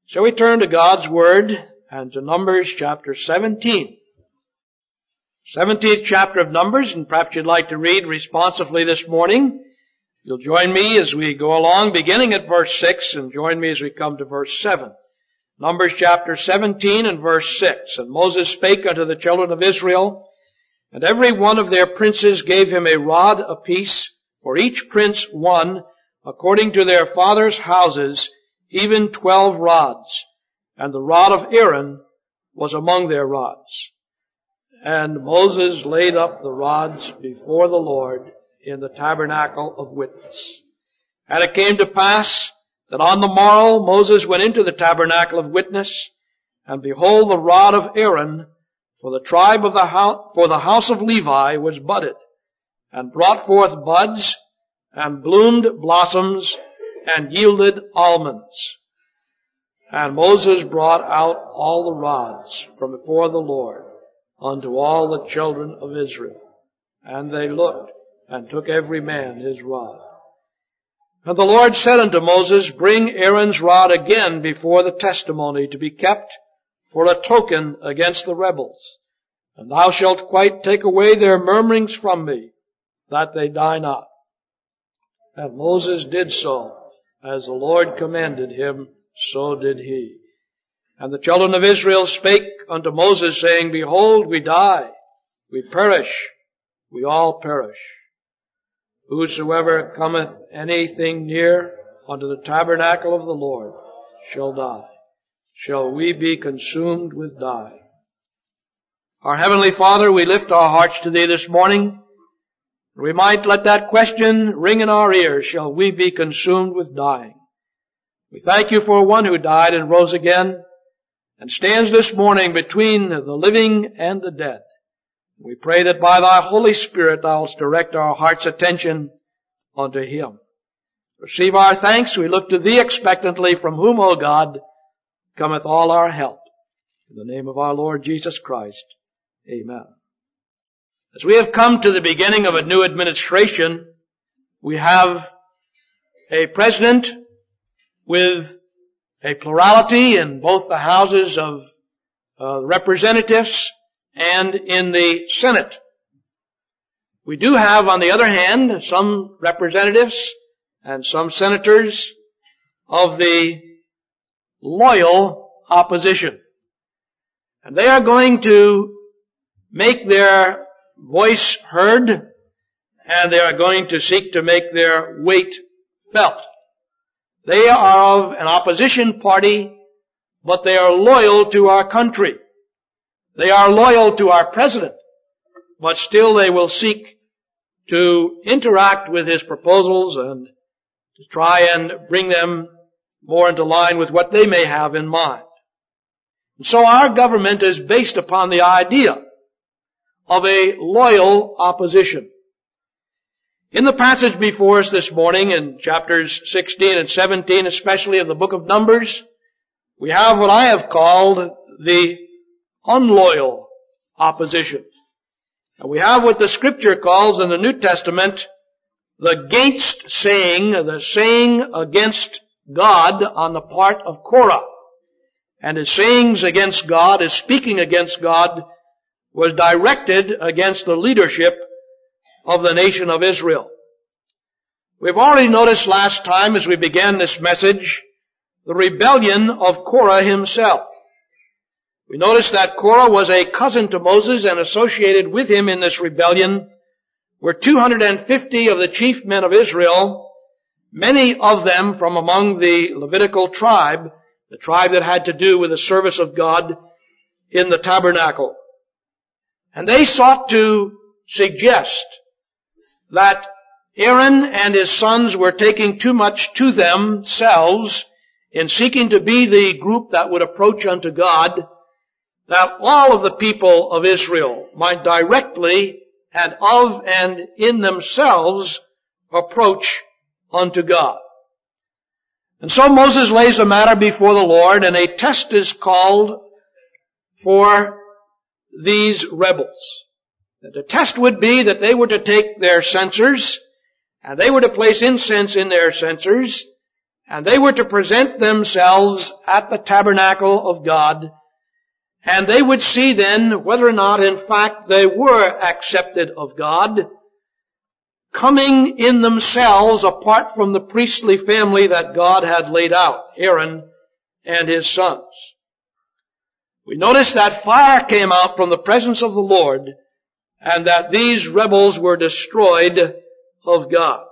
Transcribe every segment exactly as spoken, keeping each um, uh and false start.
Shall we turn to God's Word and to Numbers chapter seventeen. seventeenth chapter of Numbers, and perhaps you'd like to read responsively this morning. You'll join me as we go along, beginning at verse six, and join me as we come to verse seven. Numbers chapter seventeen and verse six. And Moses spake unto the children of Israel, and every one of their princes gave him a rod apiece, for each prince one, according to their fathers' houses, even twelve rods. And the rod of Aaron was among their rods. And Moses laid up the rods before the Lord in the tabernacle of witness. And it came to pass that on the morrow Moses went into the tabernacle of witness, and behold, the rod of Aaron for the tribe of the house, for the house of Levi was budded, and brought forth buds, and bloomed blossoms, and yielded almonds. And Moses brought out all the rods from before the Lord unto all the children of Israel. And they looked, and took every man his rod. And the Lord said unto Moses, Bring Aaron's rod again before the testimony to be kept for a token against the rebels. And thou shalt quite take away their murmurings from me, that they die not. And Moses did so, as the Lord commanded him, so did he. And the children of Israel spake unto Moses, saying, Behold, we die, we perish, we all perish. Whosoever cometh anything near unto the tabernacle of the Lord shall die. Shall we be consumed with dying? Our Heavenly Father, we lift our hearts to Thee this morning. We might let that question ring in our ears, shall we be consumed with dying? We thank You for one who died and rose again, and stands this morning between the living and the dead. We pray that by Thy Holy Spirit Thou wilt direct our heart's attention unto Him. Receive our thanks. We look to Thee expectantly, from whom, O God, cometh all our help. In the name of our Lord Jesus Christ. Amen. As we have come to the beginning of a new administration, we have a president with a plurality in both the houses of uh, representatives and in the Senate. We do have, on the other hand, some representatives and some senators of the loyal opposition. And they are going to make their voice heard, and they are going to seek to make their weight felt. They are of an opposition party, but they are loyal to our country. They are loyal to our president, but still they will seek to interact with his proposals and to try and bring them more into line with what they may have in mind. And so our government is based upon the idea of a loyal opposition. In the passage before us this morning, in chapters sixteen and seventeen, especially of the book of Numbers, we have what I have called the unloyal opposition. And we have what the Scripture calls in the New Testament the gainst saying, the saying against God on the part of Korah. And his sayings against God, his speaking against God, was directed against the leadership of the nation of Israel. We've already noticed last time as we began this message the rebellion of Korah himself. We noticed that Korah was a cousin to Moses, and associated with him in this rebellion were two hundred fifty of the chief men of Israel, many of them from among the Levitical tribe, the tribe that had to do with the service of God in the tabernacle. And they sought to suggest that Aaron and his sons were taking too much to themselves in seeking to be the group that would approach unto God, that all of the people of Israel might directly and of and in themselves approach unto God. And so Moses lays the matter before the Lord, and a test is called for these rebels. The test would be that they were to take their censers, and they were to place incense in their censers, And they were to present themselves at the tabernacle of God, and they would see then whether or not in fact they were accepted of God, coming in themselves apart from the priestly family that God had laid out, Aaron and his sons. We notice that fire came out from the presence of the Lord, and that these rebels were destroyed of God.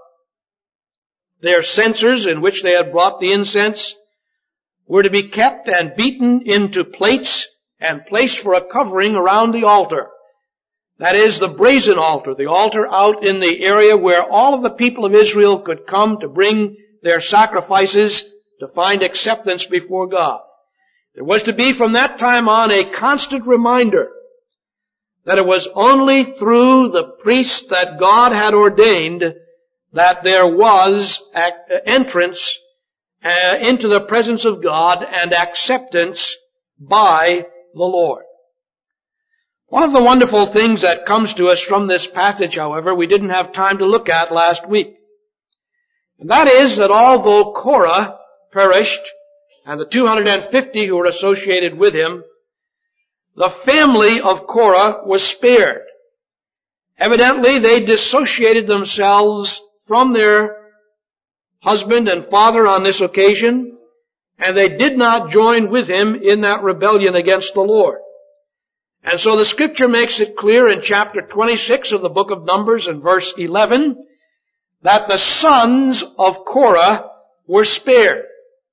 Their censers in which they had brought the incense were to be kept and beaten into plates and placed for a covering around the altar. That is the brazen altar, the altar out in the area where all of the people of Israel could come to bring their sacrifices to find acceptance before God. There was to be from that time on a constant reminder that it was only through the priest that God had ordained that there was entrance into the presence of God and acceptance by the Lord. One of the wonderful things that comes to us from this passage, however, we didn't have time to look at last week. And that is that although Korah perished, and the two hundred fifty who were associated with him, the family of Korah was spared. Evidently, they dissociated themselves from their husband and father on this occasion, and they did not join with him in that rebellion against the Lord. And so the scripture makes it clear in chapter twenty-six of the book of Numbers and verse eleven that the sons of Korah were spared.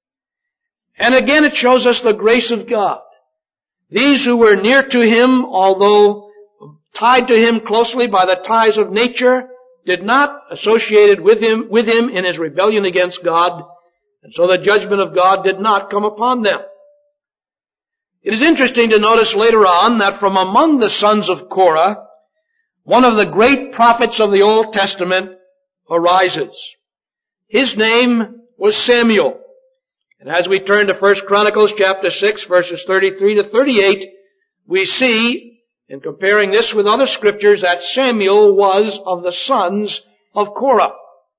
And again it shows us the grace of God. These who were near to him, although tied to him closely by the ties of nature, did not associate with him, with him in his rebellion against God, and so the judgment of God did not come upon them. It is interesting to notice later on that from among the sons of Korah, one of the great prophets of the Old Testament arises. His name was Samuel. And as we turn to First Chronicles chapter six, verses thirty-three to thirty-eight, we see, in comparing this with other scriptures, that Samuel was of the sons of Korah.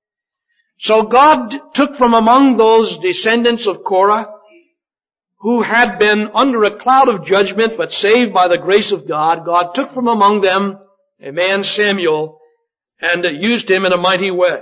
So God took from among those descendants of Korah, who had been under a cloud of judgment but saved by the grace of God, God took from among them a man, Samuel, and used him in a mighty way.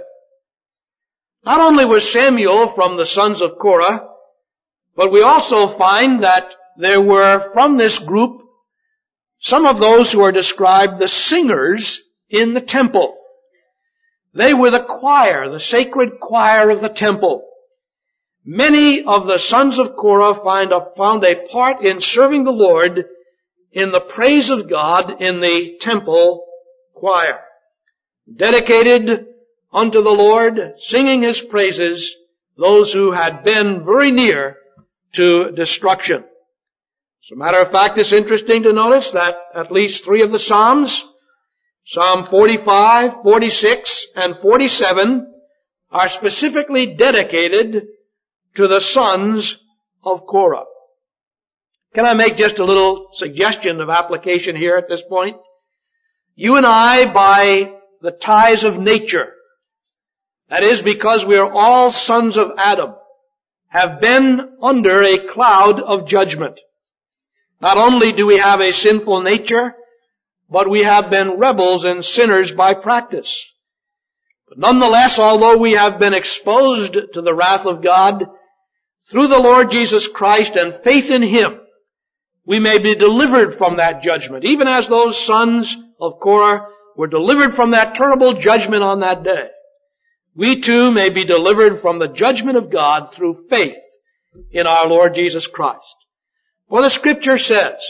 Not only was Samuel from the sons of Korah, but we also find that there were from this group some of those who are described the singers in the temple. They were the choir, the sacred choir of the temple. Many of the sons of Korah find a, found a part in serving the Lord in the praise of God in the temple choir. Dedicated unto the Lord, singing his praises, those who had been very near to destruction. As a matter of fact, it's interesting to notice that at least three of the Psalms, Psalm forty-five, forty-six, and forty-seven, are specifically dedicated to the sons of Korah. Can I make just a little suggestion of application here at this point? You and I, by the ties of nature, that is because we are all sons of Adam, have been under a cloud of judgment. Not only do we have a sinful nature, but we have been rebels and sinners by practice. But nonetheless, although we have been exposed to the wrath of God through the Lord Jesus Christ and faith in him, we may be delivered from that judgment, even as those sons of Korah were delivered from that terrible judgment on that day. We too may be delivered from the judgment of God through faith in our Lord Jesus Christ. For the scripture says,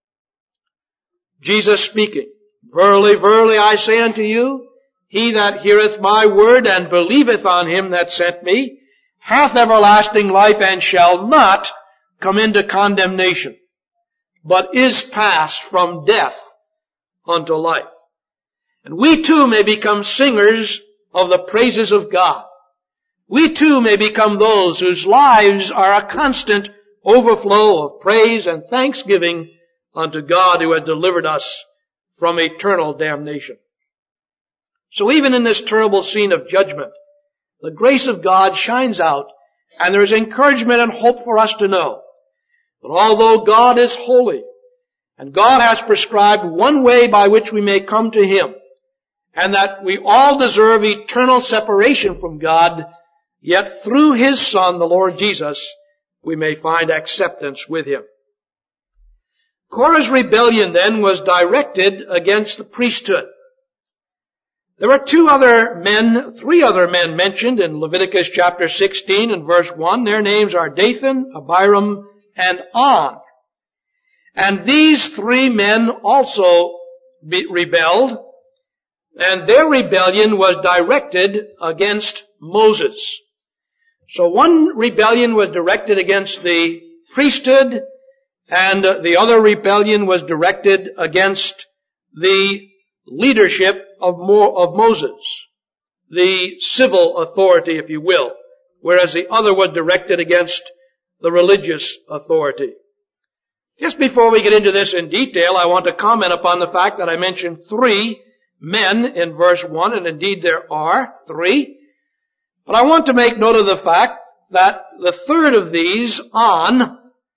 Jesus speaking, Verily, verily, I say unto you, he that heareth my word and believeth on him that sent me, hath everlasting life and shall not come into condemnation, but is passed from death unto life. And we too may become singers of the praises of God. We too may become those whose lives are a constant overflow of praise and thanksgiving unto God who had delivered us from eternal damnation. So even in this terrible scene of judgment, the grace of God shines out And there is encouragement and hope for us to know that although God is holy, and God has prescribed one way by which we may come to Him, and that we all deserve eternal separation from God, yet through His Son, the Lord Jesus, we may find acceptance with Him. Korah's rebellion then was directed against the priesthood. There were two other men, three other men mentioned in Leviticus chapter sixteen and verse one. Their names are Dathan, Abiram, and On. And these three men also be- rebelled, and their rebellion was directed against Moses. So one rebellion was directed against the priesthood, and the other rebellion was directed against the leadership of, Mo- of Moses, the civil authority, if you will, whereas the other was directed against the religious authority. Just before we get into this in detail, I want to comment upon the fact that I mentioned three men in verse one, and indeed there are three. But I want to make note of the fact that the third of these, On,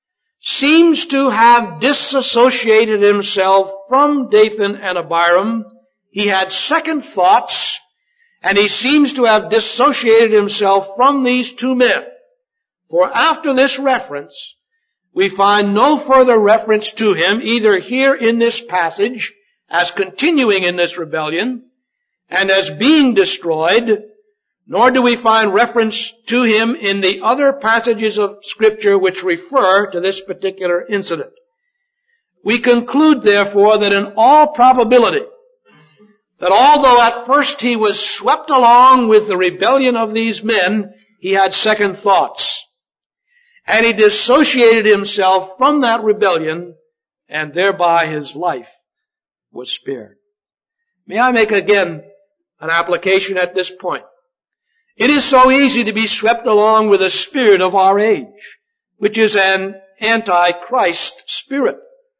seems to have disassociated himself from Dathan and Abiram. He had second thoughts, and he seems to have dissociated himself from these two men. For after this reference, we find no further reference to him, either here in this passage, as continuing in this rebellion, and as being destroyed, nor do we find reference to him in the other passages of Scripture which refer to this particular incident. We conclude, therefore, that in all probability, that although at first he was swept along with the rebellion of these men, he had second thoughts. And he dissociated himself from that rebellion, and thereby his life was spared. May I make again an application at this point? It is so easy to be swept along with the spirit of our age, which is an anti-Christ spirit.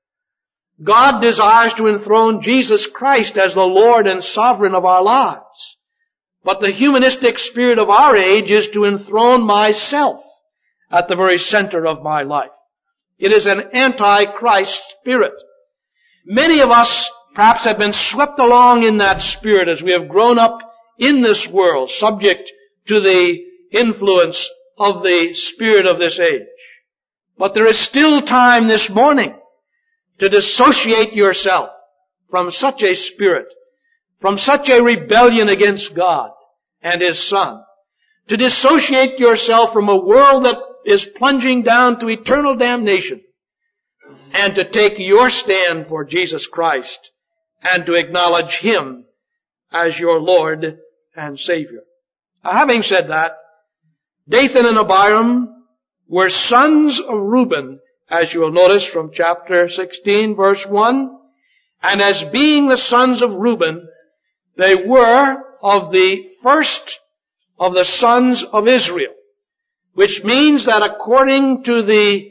God desires to enthrone Jesus Christ as the Lord and sovereign of our lives. But the humanistic spirit of our age is to enthrone myself at the very center of my life. It is an anti-Christ spirit. Many of us perhaps have been swept along in that spirit as we have grown up in this world, subject to the influence of the spirit of this age. But there is still time this morning to dissociate yourself from such a spirit, from such a rebellion against God and His Son, to dissociate yourself from a world that is plunging down to eternal damnation, and to take your stand for Jesus Christ and to acknowledge Him as your Lord and Savior. Now, having said that, Dathan and Abiram were sons of Reuben, as you will notice from chapter sixteen, verse one. And as being the sons of Reuben, they were of the first of the sons of Israel, which means that according to the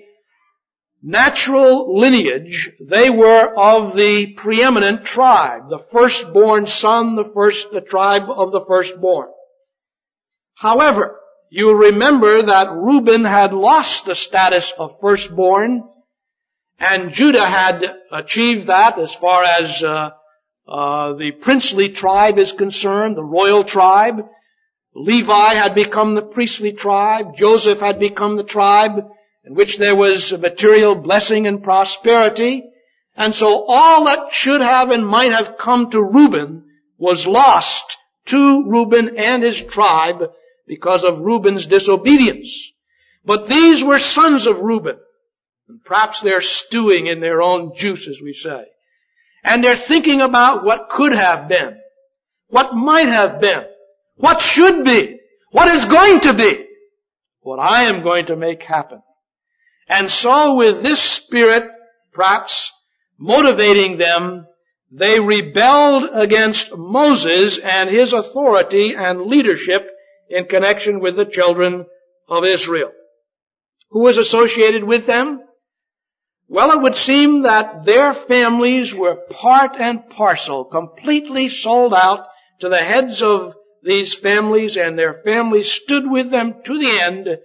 natural lineage, they were of the preeminent tribe, the firstborn son, the first, the tribe of the firstborn. However, you'll remember that Reuben had lost the status of firstborn, and Judah had achieved that as far as uh, uh, the princely tribe is concerned, the royal tribe. Levi had become the priestly tribe. Joseph had become the tribe in which there was material blessing and prosperity. And so all that should have and might have come to Reuben was lost to Reuben and his tribe because of Reuben's disobedience. But these were sons of Reuben. And perhaps they're stewing in their own juice, as we say. And they're thinking about what could have been, what might have been, what should be, what is going to be, what I am going to make happen. And so with this spirit, perhaps, motivating them, they rebelled against Moses and his authority and leadership in connection with the children of Israel. Who was associated with them? Well, it would seem that their families were part and parcel, completely sold out to the heads of these families, and their families stood with them to the end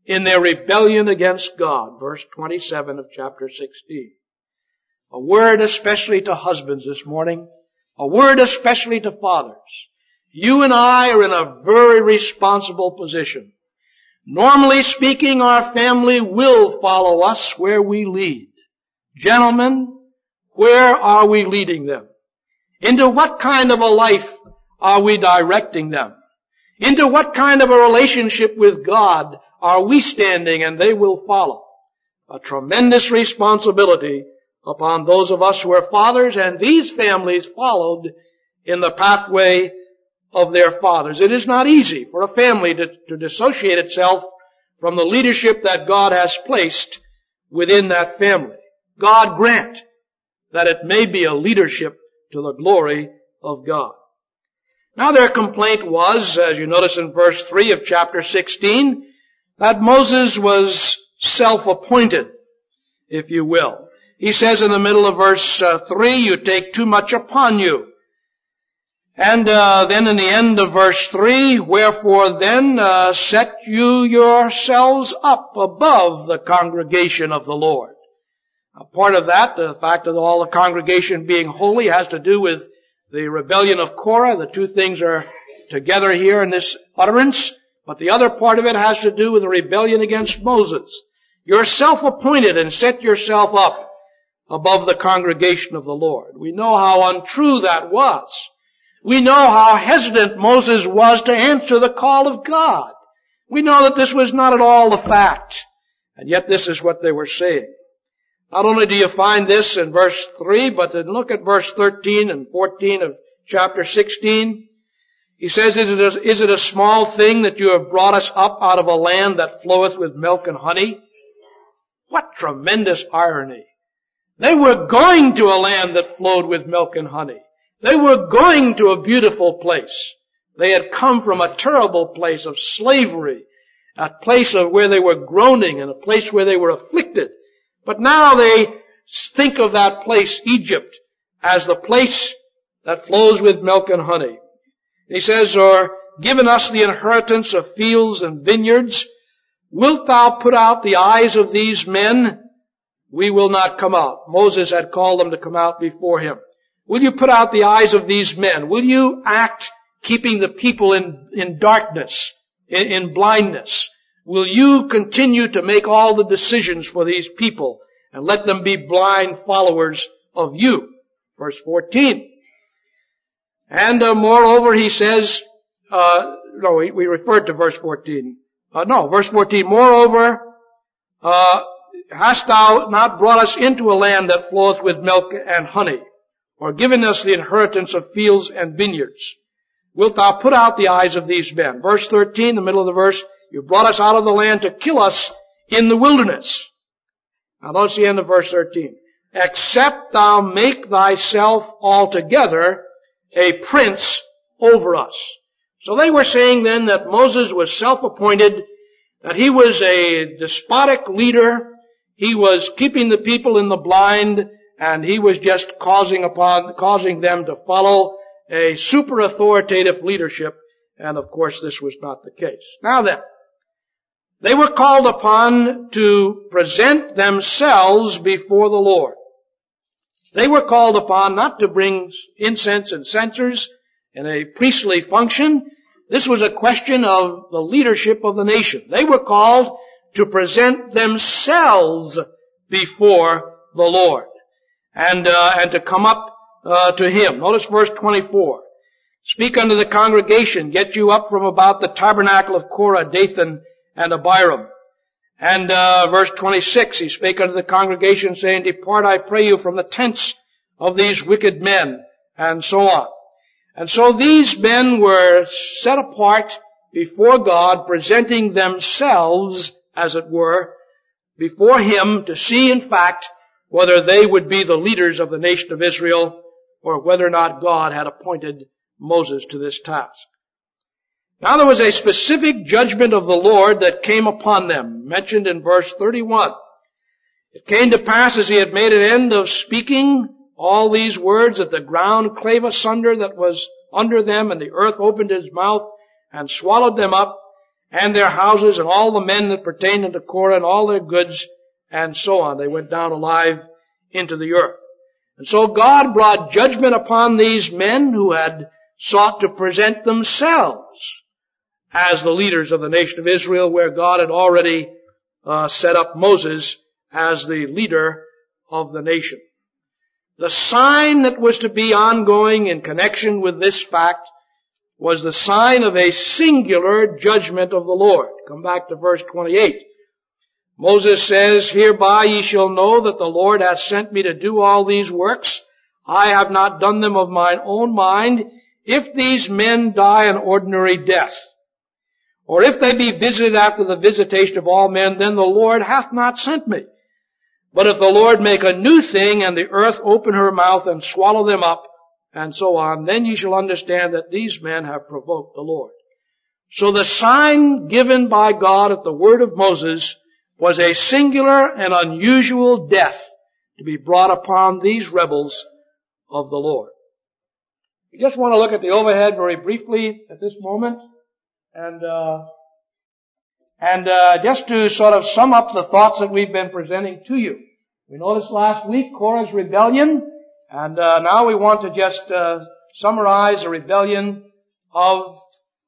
in their rebellion against God. Verse twenty-seven of chapter sixteen. A word especially to husbands this morning. A word especially to fathers. You and I are in a very responsible position. Normally speaking, our family will follow us where we lead. Gentlemen, where are we leading them? Into what kind of a life are we directing them? Into what kind of a relationship with God are we standing and they will follow? A tremendous responsibility upon those of us who are fathers, and these families followed in the pathway of their fathers. It is not easy for a family to, to dissociate itself from the leadership that God has placed within that family. God grant that it may be a leadership to the glory of God. Now their complaint was, as you notice in verse three of chapter sixteen, that Moses was self-appointed, if you will. He says in the middle of verse uh, three, you take too much upon you. And uh, then in the end of verse three, wherefore then uh, set you yourselves up above the congregation of the Lord. Now, part of that, the fact of all the congregation being holy, has to do with the rebellion of Korah. The two things are together here in this utterance. But the other part of it has to do with the rebellion against Moses. You're self-appointed and set yourself up above the congregation of the Lord. We know how untrue that was. We know how hesitant Moses was to answer the call of God. We know that this was not at all the fact. And yet this is what they were saying. Not only do you find this in verse three, but then look at verse thirteen and fourteen of chapter sixteen. He says, is it, a, is it a small thing that you have brought us up out of a land that floweth with milk and honey? What tremendous irony. They were going to a land that flowed with milk and honey. They were going to a beautiful place. They had come from a terrible place of slavery, a place of where they were groaning and a place where they were afflicted. But now they think of that place, Egypt, as the place that flows with milk and honey. He says, or given us the inheritance of fields and vineyards, wilt thou put out the eyes of these men? We will not come out. Moses had called them to come out before him. Will you put out the eyes of these men? Will you act keeping the people in, in darkness, in, in blindness? Will you continue to make all the decisions for these people and let them be blind followers of you? Verse fourteen. And uh, moreover, he says, uh, no, we, we referred to verse fourteen. Uh, no, verse fourteen, moreover, uh, hast thou not brought us into a land that floweth with milk and honey, or given us the inheritance of fields and vineyards? Wilt thou put out the eyes of these men? Verse thirteen, the middle of the verse, you brought us out of the land to kill us in the wilderness. Now notice the end of verse thirteen. Except thou make thyself altogether a prince over us. So they were saying then that Moses was self-appointed, that he was a despotic leader, he was keeping the people in the blind, and he was just causing upon, causing them to follow a super authoritative leadership, and of course this was not the case. Now then, they were called upon to present themselves before the Lord. They were called upon not to bring incense and censers in a priestly function. This was a question of the leadership of the nation. They were called to present themselves before the Lord and uh, and to come up uh, to Him. Notice verse twenty-four. Speak unto the congregation, get you up from about the tabernacle of Korah, Dathan, and Abiram. And uh, verse twenty-six, he spake unto the congregation, saying, depart, I pray you, from the tents of these wicked men, and so on. And so these men were set apart before God, presenting themselves, as it were, before Him to see, in fact, whether they would be the leaders of the nation of Israel, or whether or not God had appointed Moses to this task. Now there was a specific judgment of the Lord that came upon them, mentioned in verse thirty-one. It came to pass, as he had made an end of speaking all these words, that the ground clave asunder that was under them, and the earth opened his mouth and swallowed them up, and their houses, and all the men that pertained unto Korah, and all their goods, and so on. They went down alive into the earth. And so God brought judgment upon these men who had sought to present themselves as the leaders of the nation of Israel, where God had already uh, set up Moses as the leader of the nation. The sign that was to be ongoing in connection with this fact was the sign of a singular judgment of the Lord. Come back to verse twenty-eight. Moses says, "Hereby ye shall know that the Lord hath sent me to do all these works. I have not done them of mine own mind. If these men die an ordinary death, or if they be visited after the visitation of all men, then the Lord hath not sent me. But if the Lord make a new thing, and the earth open her mouth and swallow them up," and so on, "then ye shall understand that these men have provoked the Lord." So the sign given by God at the word of Moses was a singular and unusual death to be brought upon these rebels of the Lord. We just want to look at the overhead very briefly at this moment, and uh, and uh, just to sort of sum up the thoughts that we've been presenting to you. We noticed last week Korah's rebellion, and uh, now we want to just uh, summarize the rebellion of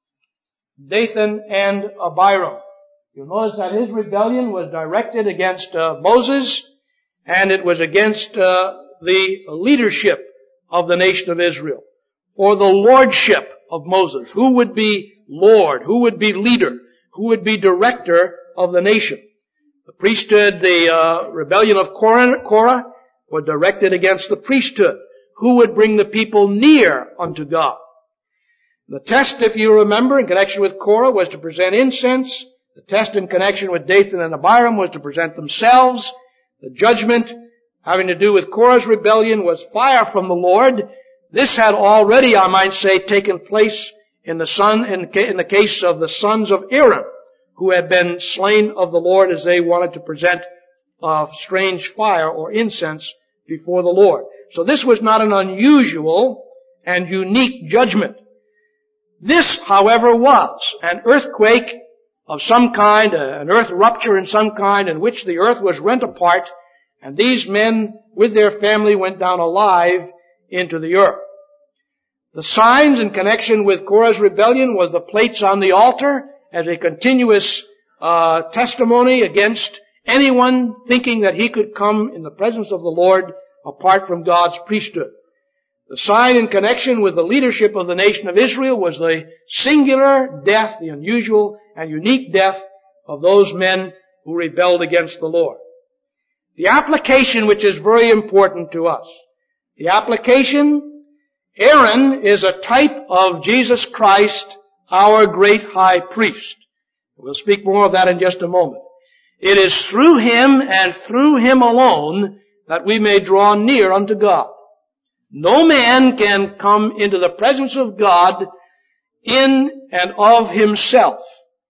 Dathan and Abiram. You'll notice that his rebellion was directed against uh, Moses, and it was against uh, the leadership of the nation of Israel, or the lordship of Moses. Who would be Lord? Who would be leader? Who would be director of the nation? The priesthood, the uh, rebellion of Korah, Korah was directed against the priesthood. Who would bring the people near unto God? The test, if you remember, in connection with Korah was to present incense. The test in connection with Dathan and Abiram was to present themselves. The judgment having to do with Korah's rebellion was fire from the Lord. This had already, I might say, taken place in the son, in, in the case of the sons of Aaron, who had been slain of the Lord as they wanted to present uh, strange fire or incense before the Lord. So this was not an unusual and unique judgment. This, however, was an earthquake of some kind, an earth rupture in some kind, in which the earth was rent apart, and these men with their family went down alive into the earth. The signs in connection with Korah's rebellion was the plates on the altar as a continuous uh, testimony against anyone thinking that he could come in the presence of the Lord apart from God's priesthood. The sign in connection with the leadership of the nation of Israel was the singular death, the unusual and unique death of those men who rebelled against the Lord. The application, which is very important to us. The application, Aaron is a type of Jesus Christ, our great high priest. We'll speak more of that in just a moment. It is through him and through him alone that we may draw near unto God. No man can come into the presence of God in and of himself.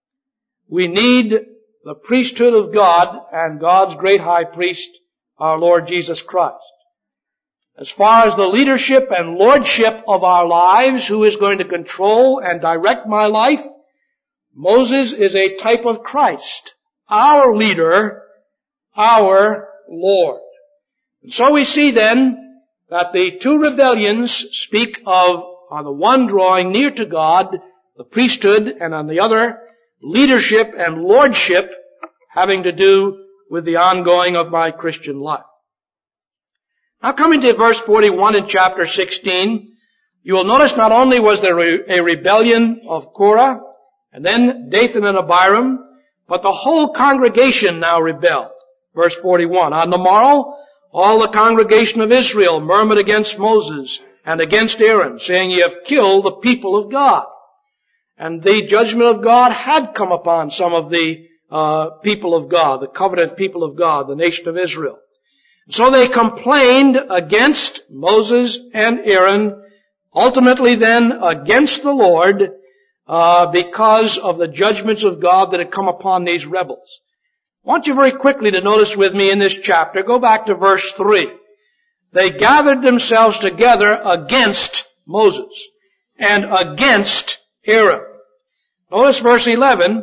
We need the priesthood of God and God's great high priest, our Lord Jesus Christ. As far as the leadership and lordship of our lives, who is going to control and direct my life, Moses is a type of Christ, our leader, our Lord. And so we see then that the two rebellions speak of, on the one, drawing near to God, the priesthood, and on the other, leadership and lordship having to do with the ongoing of my Christian life. Now coming to verse forty-one in chapter sixteen, you will notice not only was there a rebellion of Korah, and then Dathan and Abiram, but the whole congregation now rebelled. Verse forty-one, on the morrow, all the congregation of Israel murmured against Moses and against Aaron, saying, Ye have killed the people of God. And the judgment of God had come upon some of the uh, people of God, the covenant people of God, the nation of Israel. So they complained against Moses and Aaron, ultimately then against the Lord, uh, because of the judgments of God that had come upon these rebels. I want you very quickly to notice with me in this chapter, go back to verse three. They gathered themselves together against Moses and against Aaron. Notice verse eleven,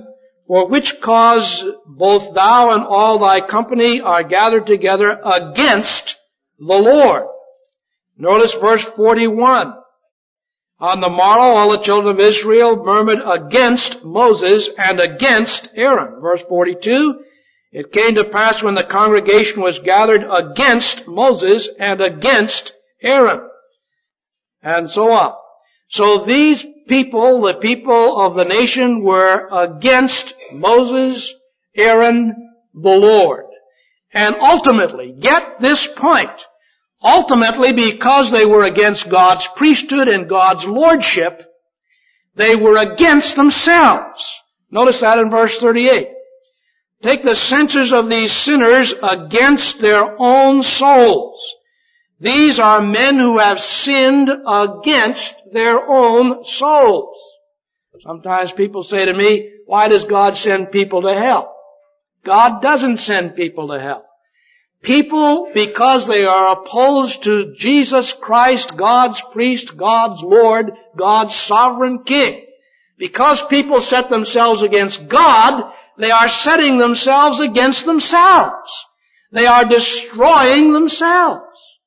For which cause both thou and all thy company are gathered together against the Lord. Notice verse forty-one. On the morrow all the children of Israel murmured against Moses and against Aaron. Verse forty-two. It came to pass when the congregation was gathered against Moses and against Aaron. And so on. So these people, the people of the nation, were against Moses, Aaron, the Lord. And ultimately, get this point, ultimately because they were against God's priesthood and God's lordship, they were against themselves. Notice that in verse thirty-eight. Take the censers of these sinners against their own souls. These are men who have sinned against their own souls. Sometimes people say to me, why does God send people to hell? God doesn't send people to hell. People, because they are opposed to Jesus Christ, God's priest, God's Lord, God's sovereign King. Because people set themselves against God, they are setting themselves against themselves. They are destroying themselves.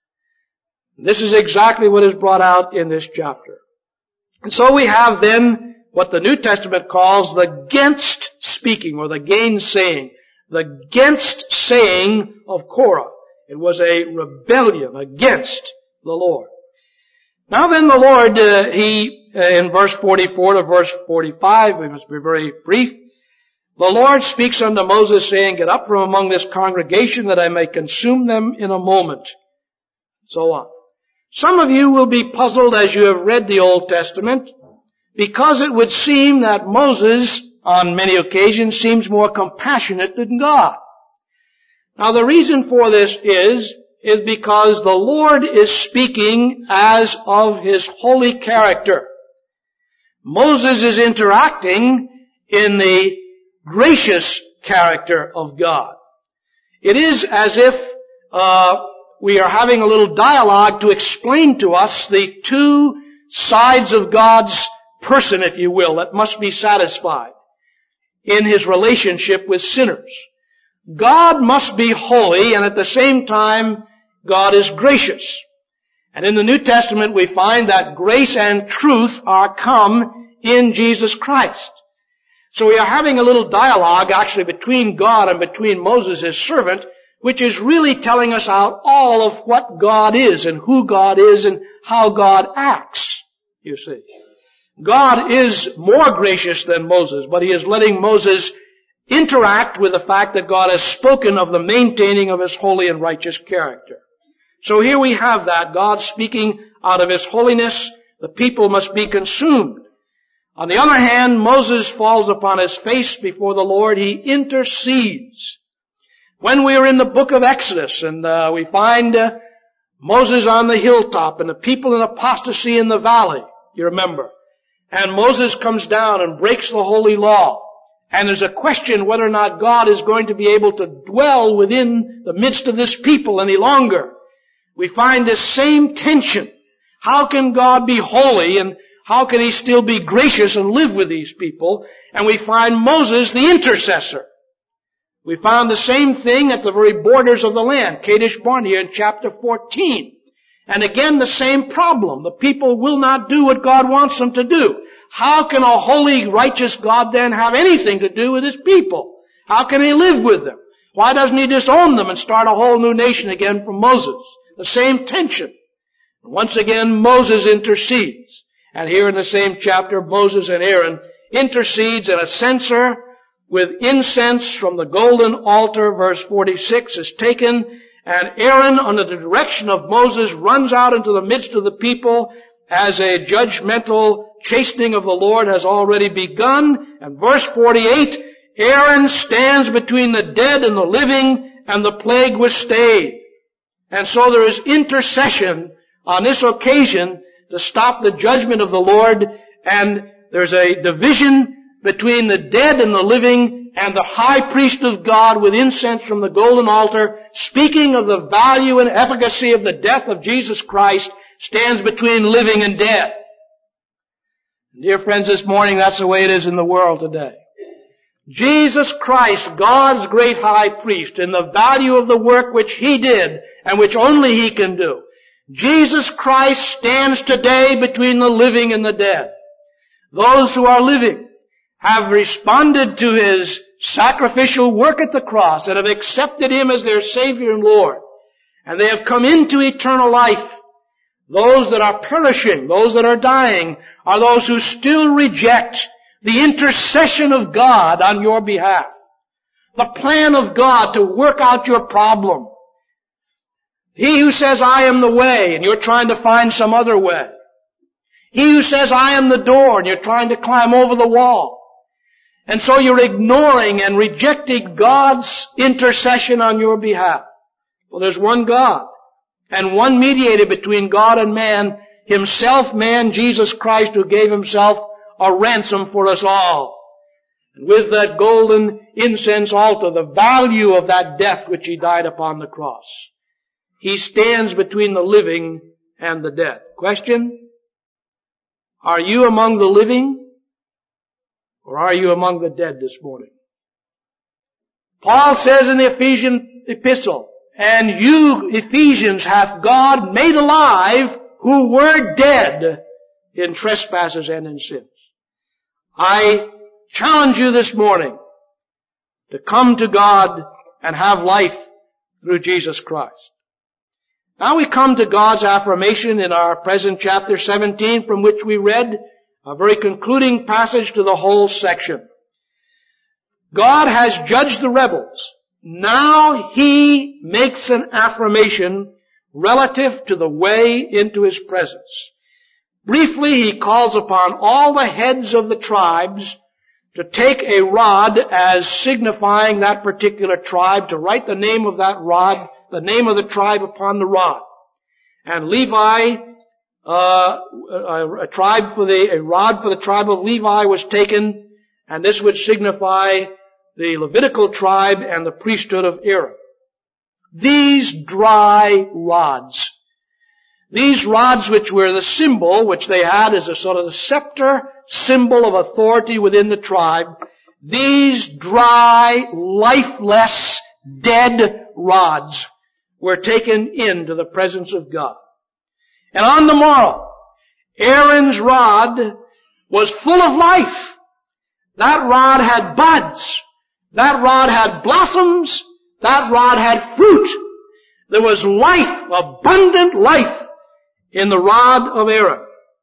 This is exactly what is brought out in this chapter. And so we have then what the New Testament calls the against speaking or the gainsaying. The against saying of Korah. It was a rebellion against the Lord. Now then the Lord, uh, he, uh, in verse forty-four to verse forty-five, we must be very brief. The Lord speaks unto Moses saying, get up from among this congregation that I may consume them in a moment. So on. Some of you will be puzzled as you have read the Old Testament because it would seem that Moses, on many occasions, seems more compassionate than God. Now the reason for this is, is because the Lord is speaking as of His holy character. Moses is interacting in the gracious character of God. It is as if uh we are having a little dialogue to explain to us the two sides of God's person, if you will, that must be satisfied in His relationship with sinners. God must be holy, and at the same time, God is gracious. And in the New Testament, we find that grace and truth are come in Jesus Christ. So we are having a little dialogue, actually, between God and between Moses, His servant, which is really telling us out all of what God is and who God is and how God acts, you see. God is more gracious than Moses, but He is letting Moses interact with the fact that God has spoken of the maintaining of His holy and righteous character. So here we have that, God speaking out of His holiness, the people must be consumed. On the other hand, Moses falls upon his face before the Lord, he intercedes. When we are in the book of Exodus and uh, we find uh, Moses on the hilltop and the people in apostasy in the valley, you remember. And Moses comes down and breaks the holy law. And there's a question whether or not God is going to be able to dwell within the midst of this people any longer. We find this same tension. How can God be holy and how can He still be gracious and live with these people? And we find Moses the intercessor. We found the same thing at the very borders of the land, Kadesh Barnea in chapter fourteen. And again the same problem. The people will not do what God wants them to do. How can a holy, righteous God then have anything to do with His people? How can He live with them? Why doesn't He disown them and start a whole new nation again from Moses? The same tension. Once again, Moses intercedes. And here in the same chapter, Moses and Aaron intercedes, and a censer with incense from the golden altar, verse forty-six, is taken, and Aaron, under the direction of Moses, runs out into the midst of the people as a judgmental chastening of the Lord has already begun. And verse forty-eight, Aaron stands between the dead and the living, and the plague was stayed. And so there is intercession on this occasion to stop the judgment of the Lord, and there's a division between the dead and the living, and the high priest of God with incense from the golden altar, speaking of the value and efficacy of the death of Jesus Christ, stands between living and dead. Dear friends, this morning that's the way it is in the world today. Jesus Christ, God's great high priest, in the value of the work which He did and which only He can do. Jesus Christ stands today between the living and the dead. Those who are living have responded to His sacrificial work at the cross and have accepted Him as their Savior and Lord. And they have come into eternal life. Those that are perishing, those that are dying, are those who still reject the intercession of God on your behalf. The plan of God to work out your problem. He who says, I am the way, and you're trying to find some other way. He who says, I am the door, and you're trying to climb over the wall. And so you're ignoring and rejecting God's intercession on your behalf. Well, there's one God, and one mediator between God and man, Himself, man, Jesus Christ, who gave Himself a ransom for us all. And with that golden incense altar, the value of that death which He died upon the cross, He stands between the living and the dead. Question? Are you among the living, or are you among the dead this morning? Paul says in the Ephesian epistle, and you, Ephesians, hath God made alive who were dead in trespasses and in sins. I challenge you this morning to come to God and have life through Jesus Christ. Now we come to God's affirmation in our present chapter seventeen, from which we read a very concluding passage to the whole section. God has judged the rebels. Now He makes an affirmation relative to the way into His presence. Briefly, He calls upon all the heads of the tribes to take a rod as signifying that particular tribe, to write the name of that rod, the name of the tribe upon the rod. And Levi, uh, a, a tribe for the, a rod for the tribe of Levi was taken, and this would signify the Levitical tribe and the priesthood of Aaron. These dry rods, these rods which were the symbol, which they had as a sort of the scepter, symbol of authority within the tribe, these dry, lifeless, dead rods were taken into the presence of God. And on the morrow, Aaron's rod was full of life. That rod had buds. That rod had blossoms. That rod had fruit. There was life, abundant life, in the rod of Aaron.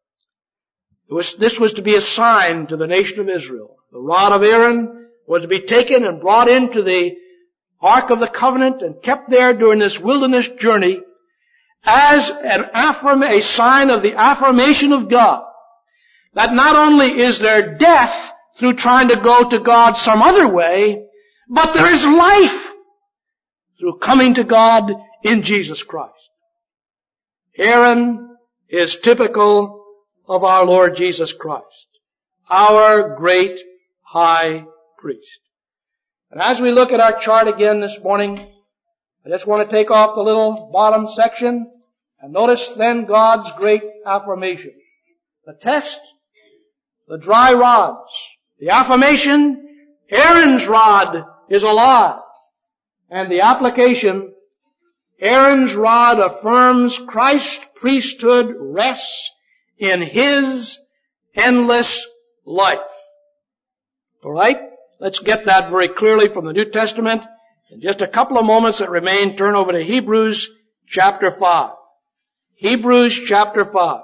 It was, this was to be a sign to the nation of Israel. The rod of Aaron was to be taken and brought into the Ark of the Covenant and kept there during this wilderness journey as an affirm, a sign of the affirmation of God, that not only is there death through trying to go to God some other way, but there is life through coming to God in Jesus Christ. Aaron is typical of our Lord Jesus Christ, our great high priest. And as we look at our chart again this morning, I just want to take off the little bottom section and notice then God's great affirmation. The test, the dry rods. The affirmation, Aaron's rod is alive. And the application, Aaron's rod affirms Christ's priesthood rests in His endless life. All right? Let's get that very clearly from the New Testament. In just a couple of moments that remain, turn over to Hebrews chapter five. Hebrews chapter five.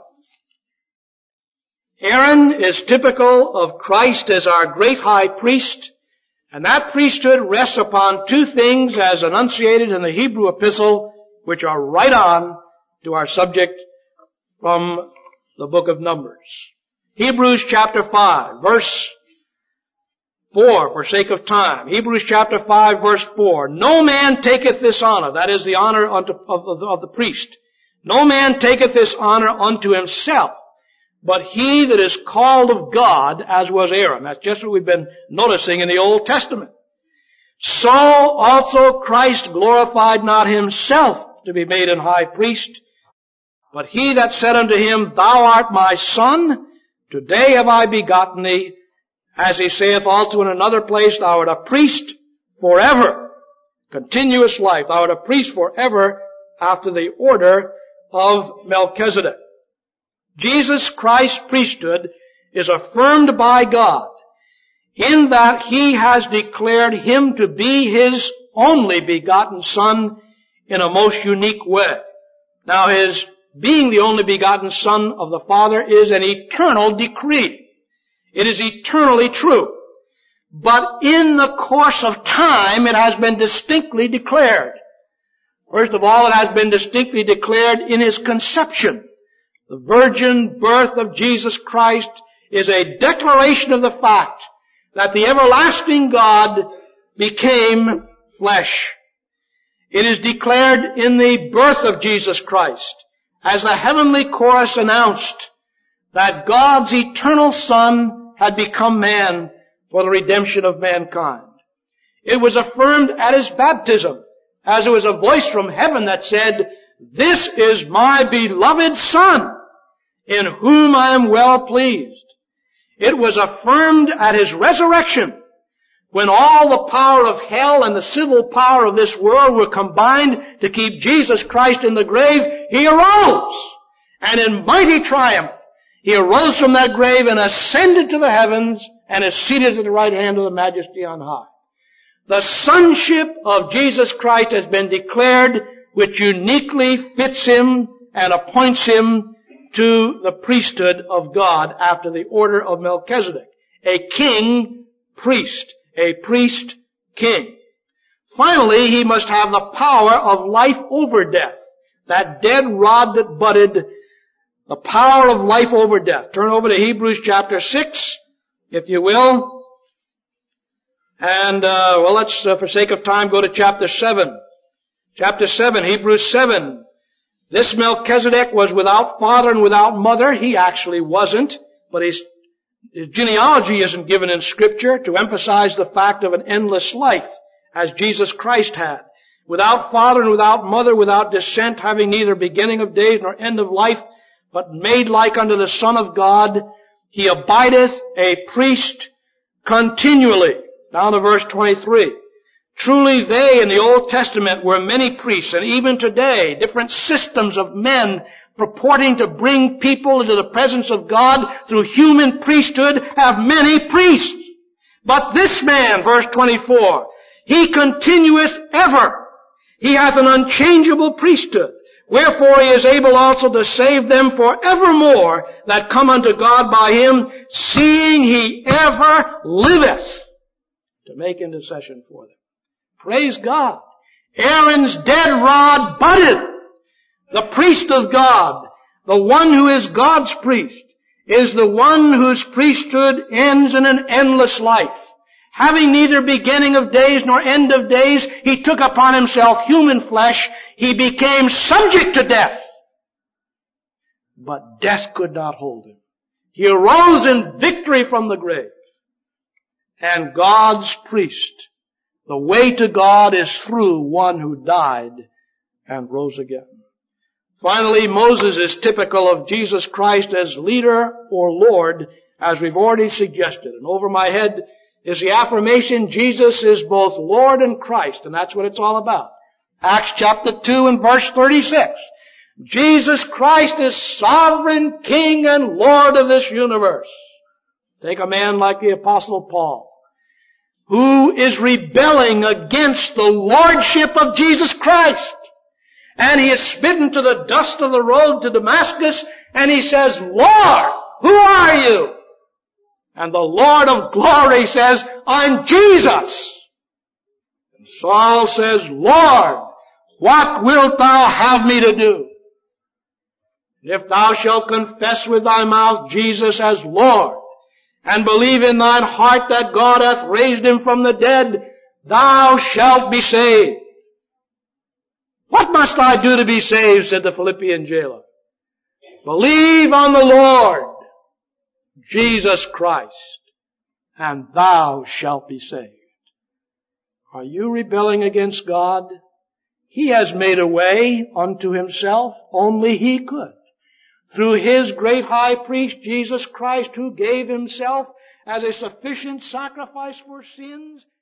Aaron is typical of Christ as our great high priest, and that priesthood rests upon two things as enunciated in the Hebrew epistle, which are right on to our subject from the book of Numbers. Hebrews chapter five, verse four, for sake of time. Hebrews chapter five, verse four. No man taketh this honor, that is the honor unto, of, of, of the priest. No man taketh this honor unto himself, but he that is called of God, as was Aaron. That's just what we've been noticing in the Old Testament. So also Christ glorified not himself to be made an high priest, but he that said unto him, Thou art my son, today have I begotten thee. As he saith also in another place, thou art a priest forever. Continuous life. Thou art a priest forever after the order of Melchizedek. Jesus Christ's priesthood is affirmed by God in that he has declared him to be his only begotten Son in a most unique way. Now his being the only begotten Son of the Father is an eternal decree. It is eternally true. But in the course of time, it has been distinctly declared. First of all, it has been distinctly declared in his conception. The virgin birth of Jesus Christ is a declaration of the fact that the everlasting God became flesh. It is declared in the birth of Jesus Christ, as the heavenly chorus announced that God's eternal Son had become man for the redemption of mankind. It was affirmed at his baptism, as it was a voice from heaven that said, "This is my beloved Son, in whom I am well pleased." It was affirmed at his resurrection, when all the power of hell and the civil power of this world were combined to keep Jesus Christ in the grave. He arose, and in mighty triumph, he arose from that grave and ascended to the heavens and is seated at the right hand of the Majesty on high. The sonship of Jesus Christ has been declared, which uniquely fits him and appoints him to the priesthood of God after the order of Melchizedek. A king priest. A priest king. Finally, he must have the power of life over death. That dead rod that budded, the power of life over death. Turn over to Hebrews chapter six, if you will. And, uh, well, let's, uh, for sake of time, go to chapter seven. Chapter seven, Hebrews seven. This Melchizedek was without father and without mother. He actually wasn't, but his, his genealogy isn't given in Scripture to emphasize the fact of an endless life, as Jesus Christ had. Without father and without mother, without descent, having neither beginning of days nor end of life, but made like unto the Son of God, he abideth a priest continually. Down to verse twenty-three. Truly they in the Old Testament were many priests, and even today, different systems of men purporting to bring people into the presence of God through human priesthood have many priests. But this man, verse twenty-four, he continueth ever. He hath an unchangeable priesthood. Wherefore he is able also to save them forevermore that come unto God by him, seeing he ever liveth to make intercession for them. Praise God. Aaron's dead rod budded. The priest of God, the one who is God's priest, is the one whose priesthood ends in an endless life. Having neither beginning of days nor end of days, he took upon himself human flesh. He became subject to death. But death could not hold him. He arose in victory from the grave. And God's priest, the way to God is through one who died and rose again. Finally, Moses is typical of Jesus Christ as leader or Lord, as we've already suggested. And over my head is the affirmation Jesus is both Lord and Christ, and that's what it's all about. Acts chapter two and verse thirty-six. Jesus Christ is sovereign King and Lord of this universe. Take a man like the Apostle Paul, who is rebelling against the lordship of Jesus Christ. And he is smitten to the dust of the road to Damascus, and he says, Lord, who are you? And the Lord of glory says, I'm Jesus. And Saul says, Lord, what wilt thou have me to do? If thou shalt confess with thy mouth Jesus as Lord, and believe in thine heart that God hath raised him from the dead, thou shalt be saved. What must I do to be saved? Said the Philippian jailer. Believe on the Lord Jesus Christ, and thou shalt be saved. Are you rebelling against God? He has made a way unto himself. Only he could. Through his great high priest, Jesus Christ, who gave himself as a sufficient sacrifice for sins,